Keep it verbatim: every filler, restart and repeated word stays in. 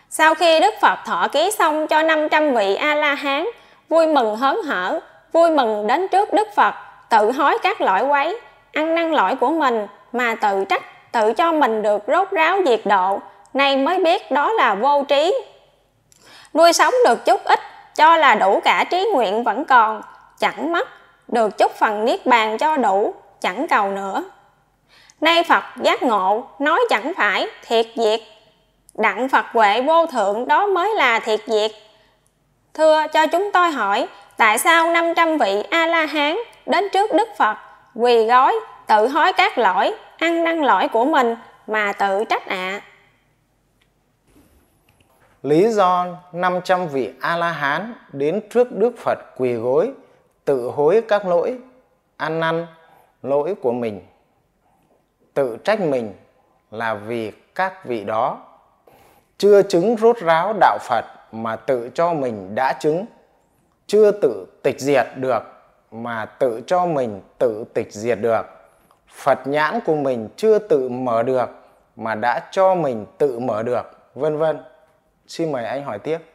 Sau khi Đức Phật thọ ký xong cho năm trăm vị A-la-hán, vui mừng hớn hở, vui mừng đến trước Đức Phật, tự hối các lỗi quấy, ăn năn lỗi của mình mà tự trách, tự cho mình được rốt ráo diệt độ, nay mới biết đó là vô trí. Nuôi sống được chút ít, cho là đủ cả trí nguyện vẫn còn, chẳng mất, được chút phần niết bàn cho đủ, chẳng cầu nữa. Nay Phật giác ngộ, nói chẳng phải thiệt diệt, đặng Phật huệ vô thượng đó mới là thiệt diệt. Thưa cho chúng tôi hỏi, tại sao năm trăm vị A-la-hán đến trước Đức Phật, quỳ gối, tự hối các lỗi, ăn năn lỗi của mình mà tự trách ạ? À? Lý do năm trăm vị A-la-hán đến trước Đức Phật quỳ gối, tự hối các lỗi, ăn năn lỗi của mình, tự trách mình là vì các vị đó chưa chứng rốt ráo đạo Phật mà tự cho mình đã chứng, chưa tự tịch diệt được mà tự cho mình tự tịch diệt được, Phật nhãn của mình chưa tự mở được mà đã cho mình tự mở được, vân vân. Xin mời anh hỏi tiếp.